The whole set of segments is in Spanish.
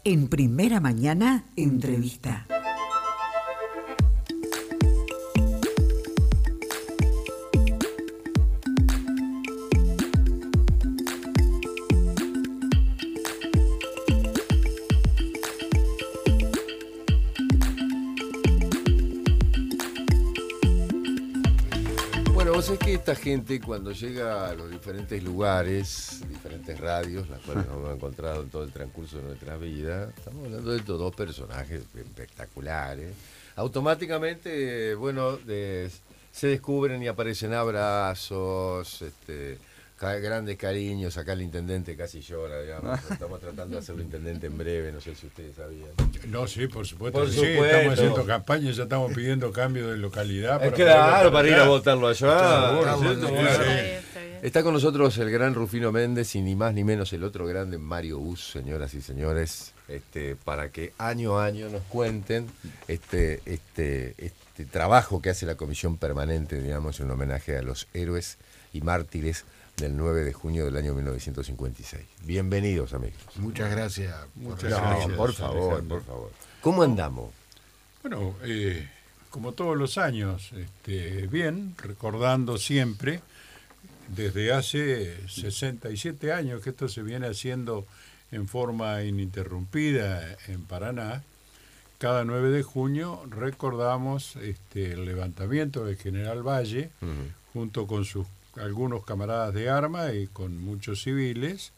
En Primera Mañana, entrevista. Bueno, vos sabés que esta gente cuando llega a los diferentes lugares, diferentes radios, las cuales nos hemos encontrado en todo el transcurso de nuestra vida, estamos hablando de estos dos personajes espectaculares, automáticamente, bueno, se descubren y aparecen abrazos, grandes cariños. Acá el intendente casi llora, digamos. Estamos tratando de hacerlo intendente en breve, no sé si ustedes sabían. No, sí, por supuesto. Por Sí, supuesto. estamos haciendo campaña, ya estamos pidiendo cambio de localidad. Claro, para ir a votarlo allá. Claro, ¿cierto? sí, Claro. sí. Está con nosotros el gran Rufino Méndez y ni más ni menos el otro grande Mario Bus, señoras y señores, para que año a año nos cuenten este trabajo que hace la Comisión Permanente, digamos, en homenaje a los héroes y mártires del 9 de junio del año 1956. Bienvenidos, amigos. Muchas gracias. Muchas gracias. Por favor, por favor. ¿Cómo andamos? Bueno, como todos los años, bien, recordando siempre, desde hace 67 años que esto se viene haciendo en forma ininterrumpida en Paraná. Cada 9 de junio recordamos el levantamiento del general Valle, junto con algunos camaradas de armas y con muchos civiles,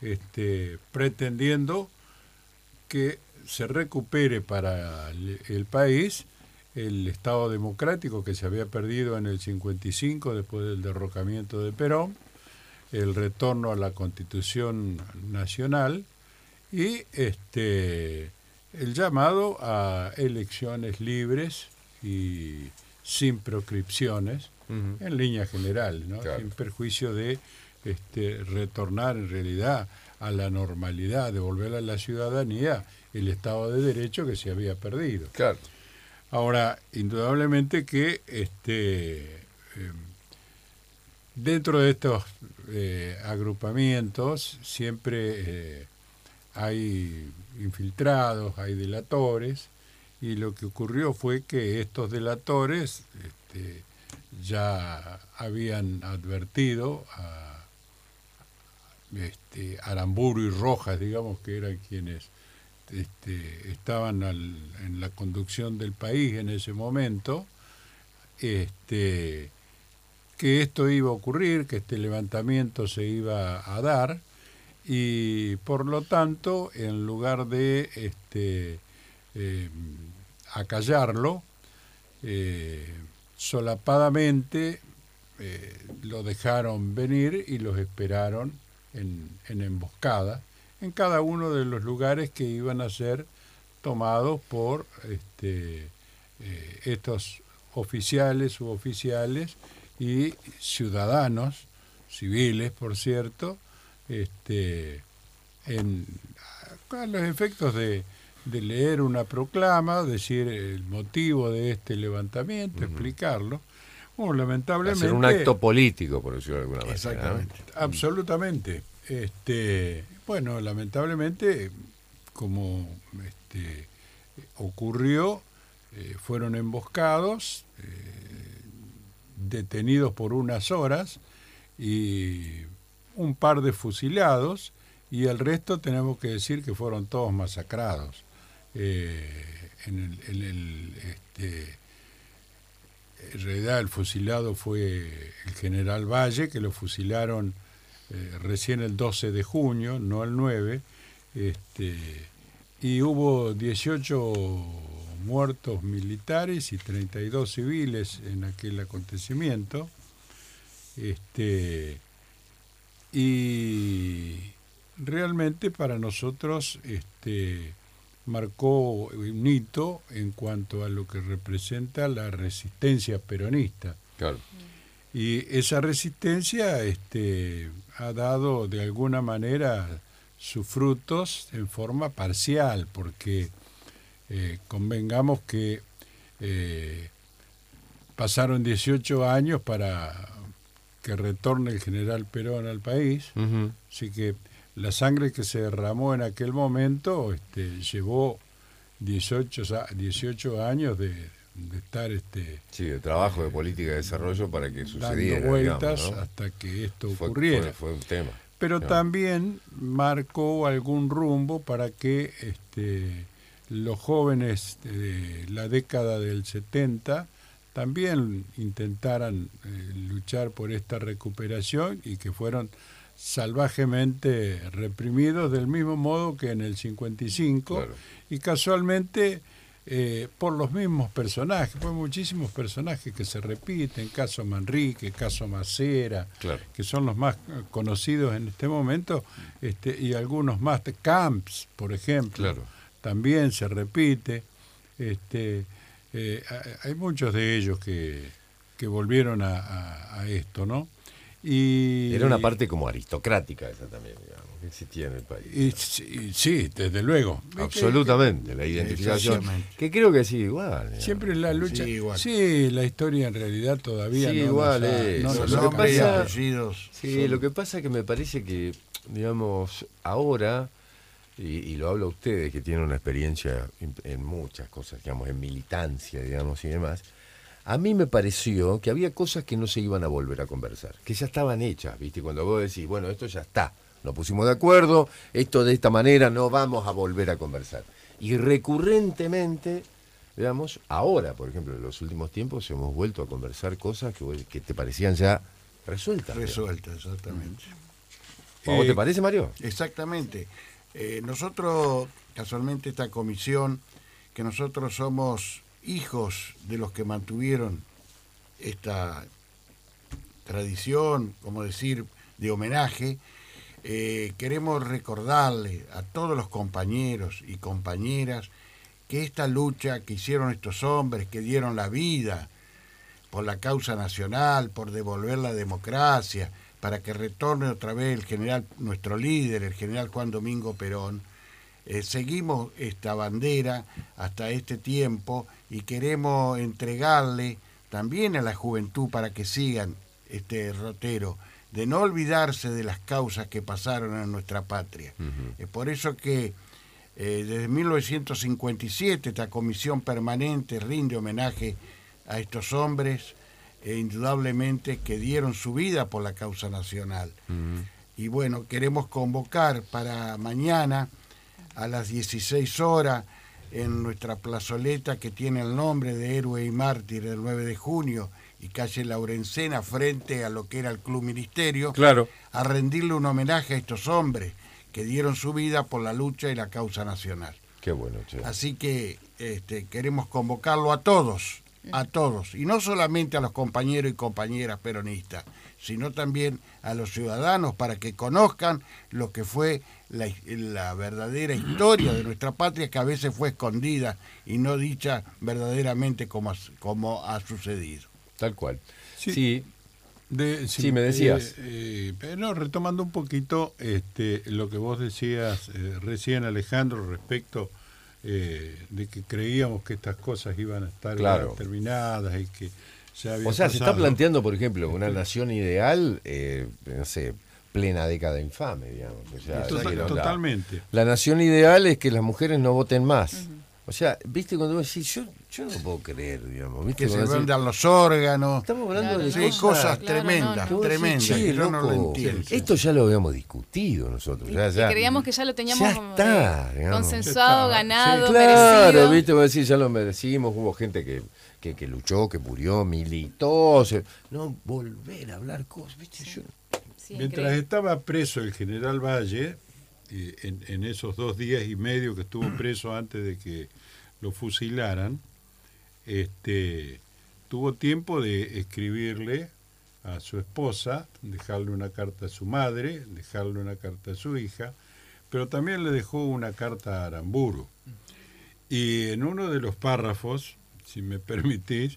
pretendiendo que se recupere para el país el Estado democrático que se había perdido en el 55 después del derrocamiento de Perón, el retorno a la Constitución Nacional y el llamado a elecciones libres y sin proscripciones, en línea general, ¿no? Claro. Sin perjuicio de retornar en realidad a la normalidad, devolver a la ciudadanía el Estado de Derecho que se había perdido. Claro. Ahora, indudablemente que dentro de estos agrupamientos siempre hay infiltrados, hay delatores, y lo que ocurrió fue que estos delatores ya habían advertido a Aramburu y Rojas, digamos, que eran quienes estaban en la conducción del país en ese momento, que esto iba a ocurrir, que este levantamiento se iba a dar, y por lo tanto, en lugar de acallarlo, solapadamente lo dejaron venir y los esperaron en emboscada en cada uno de los lugares que iban a ser tomados por estos oficiales, suboficiales y ciudadanos, civiles, por cierto, a los efectos de leer una proclama, decir el motivo de este levantamiento, explicarlo. Bueno, lamentablemente... Hacer un acto político, por decirlo de alguna manera. Exactamente, absolutamente. Bueno, lamentablemente, como ocurrió, fueron emboscados, detenidos por unas horas y un par en el resto tenemos que decir que fueron todos masacrados. En realidad el fusilado fue el general Valle, que lo fusilaron recién el 12 de junio, no el 9, y hubo 18 muertos militares y 32 civiles en aquel acontecimiento, y realmente para nosotros marcó un hito en cuanto a lo que representa la resistencia peronista. Claro. Y esa resistencia ha dado de alguna manera sus frutos en forma parcial, porque convengamos que pasaron 18 años para que retorne el general Perón al país, así que la sangre que se derramó en aquel momento llevó 18 años de estar Sí, de trabajo de política de desarrollo para que sucediera. dando vueltas, digamos, ¿no? hasta que esto ocurriera. Fue un tema. Pero ¿no? también marcó algún rumbo para que los jóvenes de la década del 70 también intentaran luchar por esta recuperación y que fueron salvajemente reprimidos del mismo modo que en el 55, Claro. y casualmente por los mismos personajes, por muchísimos personajes que se repiten, caso Manrique, caso Macera, Claro. que son los más conocidos en este momento, y algunos más, Camps, por ejemplo, Claro. también se repite. Hay muchos de ellos que volvieron a esto, ¿no? Y Era una parte como aristocrática esa también, digamos, que existía en el país. Sí, desde luego. Absolutamente, la identificación. Exactamente. Que creo que sigue igual. digamos. Siempre la lucha. Sí, igual. Sí, la historia en realidad todavía Sí, no igual nos ha- es. no Lo nos Los que ha nombres y pasa- apellidos. Sí, lo que pasa es que me parece que, digamos, ahora, y lo hablo a ustedes que tienen una experiencia en muchas cosas, digamos, en militancia, digamos, y demás, a mí me pareció que había cosas que no se iban a volver a conversar, que ya estaban hechas, ¿viste? Cuando vos decís, bueno, esto ya está, nos pusimos de acuerdo, esto de esta manera no vamos a volver a conversar. Y recurrentemente, digamos, ahora, por ejemplo, en los últimos tiempos hemos vuelto a conversar cosas que te parecían ya resueltas. digamos. Resuelta, exactamente. ¿A vos te parece, Mario? Exactamente. Nosotros, casualmente, esta comisión, que nosotros somos hijos de los que mantuvieron esta tradición, como decir, de homenaje, queremos recordarle a todos los compañeros y compañeras que esta lucha que hicieron estos hombres, que dieron la vida por la causa nacional, por devolver la democracia, para que retorne otra vez el general, nuestro líder, el general Juan Domingo Perón, seguimos esta bandera hasta este tiempo y queremos entregarle también a la juventud para que sigan este derrotero, de no olvidarse de las causas que pasaron en nuestra patria. Es por eso que desde 1957 esta comisión permanente rinde homenaje a estos hombres, indudablemente que dieron su vida por la causa nacional. Y bueno, queremos convocar para mañana a las 16 horas en nuestra plazoleta que tiene el nombre de Héroe y Mártir del 9 de junio y calle Laurencena frente a lo que era el Club Ministerio, Claro. a rendirle un homenaje a estos hombres que dieron su vida por la lucha y la causa nacional. Qué bueno, che. Así que queremos convocarlo a todos, y no solamente a los compañeros y compañeras peronistas, sino también a los ciudadanos para que conozcan lo que fue la verdadera historia de nuestra patria, que a veces fue escondida y no dicha verdaderamente como ha sucedido. Tal cual. Sí. Sí, Sí, me decías. No, retomando un poquito lo que vos decías recién, Alejandro, respecto de que creíamos que estas cosas iban a estar Claro. terminadas y que ya había o sea, se está pasado. planteando, por ejemplo, una nación ideal, no sé, plena década infame, digamos. O sea, Totalmente. La nación ideal es que las mujeres no voten más. O sea, viste, cuando vos decís, yo no puedo creer, digamos. ¿Viste? Que se Cuando decís, vendan los órganos. estamos hablando Claro, de Sí, no, cosas claro, tremendas, no, no. tremendas. Che, que yo no lo loco, entiendo. esto ya lo habíamos discutido nosotros. Y Ya, creíamos que ya lo teníamos ya como está, digamos. consensuado, Ya está. ganado, Sí, Claro, merecido. viste, vos decís, ya lo merecimos, hubo gente que luchó, que murió, militó, no volver a hablar cosas, viste, yo... Sí, Mientras increíble. estaba preso el general Valle, en esos 2 días y medio que estuvo preso antes de que lo fusilaran, tuvo tiempo de escribirle a su esposa, dejarle una carta a su madre, dejarle una carta a su hija, pero también le dejó una carta a Aramburu. Y en uno de los párrafos, si me permitís,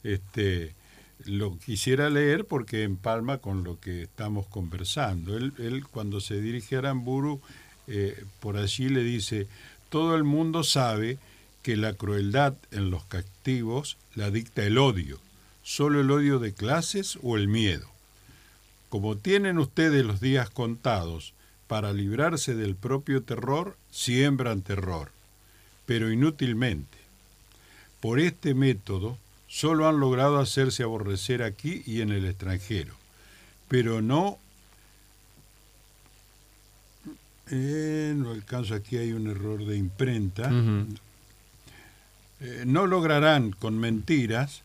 lo quisiera leer porque empalma con lo que estamos conversando. Él cuando se dirige a Aramburu, por allí le dice: todo el mundo sabe que la crueldad en los cautivos la dicta el odio, solo el odio de clases o el miedo. Como tienen ustedes los días contados, para librarse del propio terror, siembran terror, pero inútilmente. Por este método, solo han logrado hacerse aborrecer aquí y en el extranjero, pero no alcanzo, aquí hay un error de imprenta. No lograrán con mentiras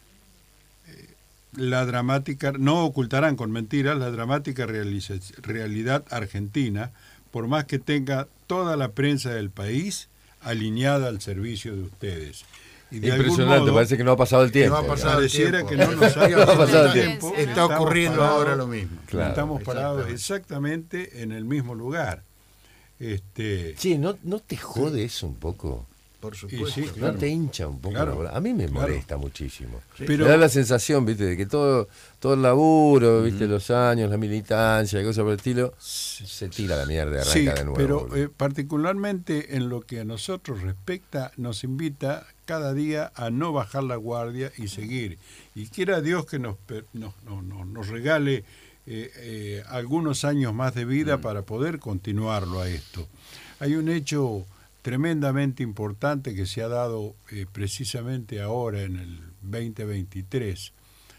no ocultarán con mentiras la dramática realidad argentina, por más que tenga toda la prensa del país alineada al servicio de ustedes. Y de impresionante, modo, parece que no ha pasado el tiempo. Pareciera que no nos ha pasado el tiempo. Está ocurriendo ahora lo mismo. Claro, estamos parados exactamente en el mismo lugar. Sí, ¿no te jode eso un poco? Por supuesto. Sí, claro. ¿No te hincha un poco? Claro, a mí me molesta muchísimo. Sí. Pero, me da la sensación, viste, de que todo el laburo, viste, los años, la militancia, cosas por el estilo, se tira la mierda y arranca de nuevo. Pero particularmente en lo que a nosotros respecta, nos invita cada día a no bajar la guardia y seguir. Y quiera Dios que nos regale algunos años más de vida para poder continuarlo a esto. Hay un hecho tremendamente importante que se ha dado precisamente ahora en el 2023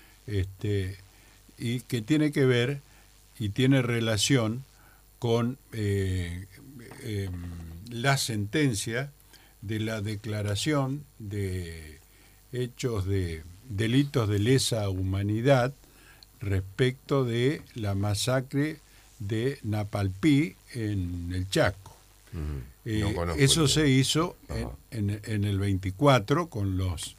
y que tiene que ver y tiene relación con la sentencia de la declaración de hechos de delitos de lesa humanidad respecto de la masacre de Napalpí en el Chaco. Eso se hizo en el 24 con los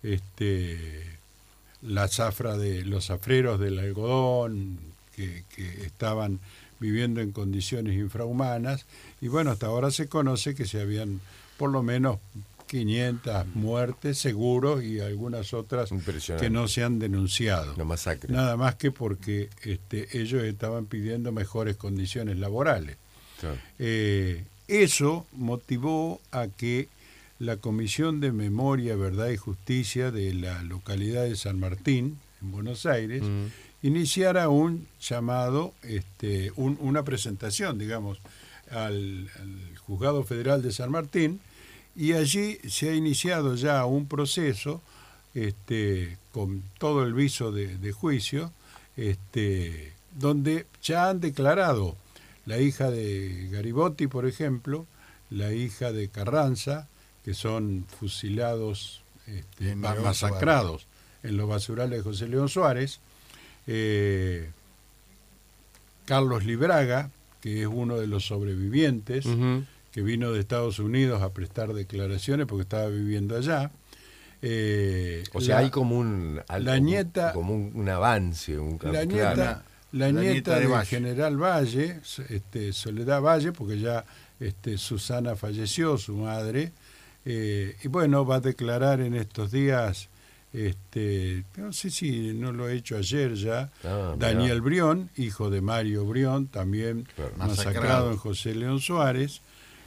la zafra de los zafreros del algodón que estaban viviendo en condiciones infrahumanas, y bueno, hasta ahora se conoce que se habían por lo menos 500 muertes seguros y algunas otras que no se han denunciado. Una masacre. Nada más que porque ellos estaban pidiendo mejores condiciones laborales. Claro. Eso motivó a que la Comisión de Memoria, Verdad y Justicia de la localidad de San Martín, en Buenos Aires, iniciara un llamado, una presentación, digamos, al Juzgado Federal de San Martín, y allí se ha iniciado ya un proceso con todo el viso de juicio, donde ya han declarado la hija de Garibotti, por ejemplo, la hija de Carranza, que son fusilados, masacrados en los basurales de José León Suárez, Carlos Libraga, que es uno de los sobrevivientes, que vino de Estados Unidos a prestar declaraciones porque estaba viviendo allá. O sea, hay como un avance. La nieta del general Valle, Soledad Valle, porque ya Susana falleció, su madre, y bueno, va a declarar en estos días, no sé si no lo ha hecho ayer ya, Daniel Brión, hijo de Mario Brión, también masacrado en José León Suárez.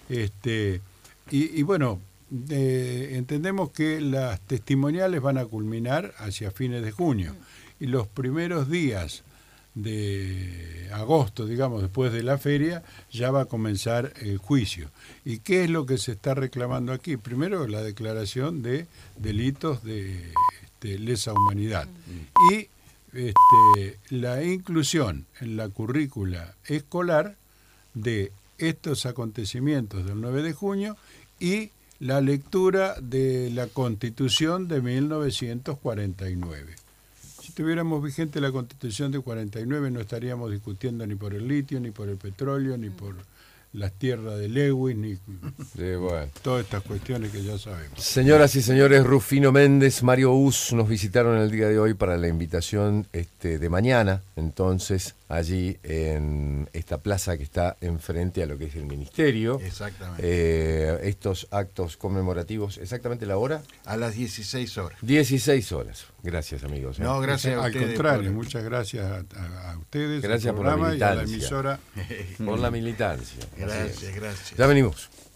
Y bueno, entendemos que las testimoniales van a culminar hacia fines de junio, y los primeros días de agosto, digamos, después de la feria, ya va a comenzar el juicio. ¿Y qué es lo que se está reclamando aquí? Primero, la declaración de delitos de lesa humanidad y la inclusión en la currícula escolar de estos acontecimientos del 9 de junio y la lectura de la Constitución de 1949. Si tuviéramos vigente la Constitución de 49, no estaríamos discutiendo ni por el litio, ni por el petróleo, ni por las tierras de Lewis, ni todas estas cuestiones que ya sabemos. Señoras y señores, Rufino Méndez, Mario Us nos visitaron el día de hoy para la invitación de mañana, entonces, allí en esta plaza que está enfrente a lo que es el Ministerio. Exactamente. Estos actos conmemorativos, ¿exactamente la hora? A las 16 horas. 16 horas. Gracias, amigos. No, gracias a ustedes. Al contrario, muchas gracias a ustedes, gracias al programa por la militancia. y a la emisora. Por la militancia. Gracias, gracias. Ya venimos.